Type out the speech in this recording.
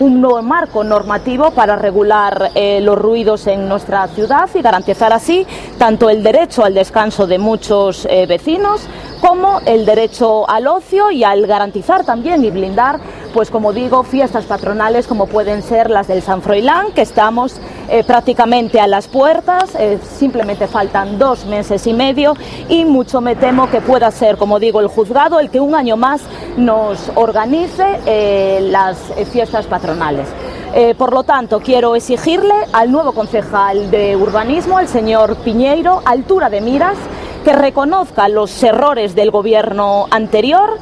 un nuevo marco normativo para regular los ruidos en nuestra ciudad y garantizar así tanto el derecho al descanso de muchos vecinos como el derecho al ocio y al garantizar también y blindar, pues como digo, fiestas patronales como pueden ser las del San Froilán, que estamos prácticamente a las puertas, simplemente faltan 2 meses y medio y mucho me temo que pueda ser, como digo, el juzgado el que un año más nos organice las fiestas patronales. Por lo tanto, quiero exigirle al nuevo concejal de urbanismo, el señor Piñeiro, altura de miras, que reconozca los errores del gobierno anterior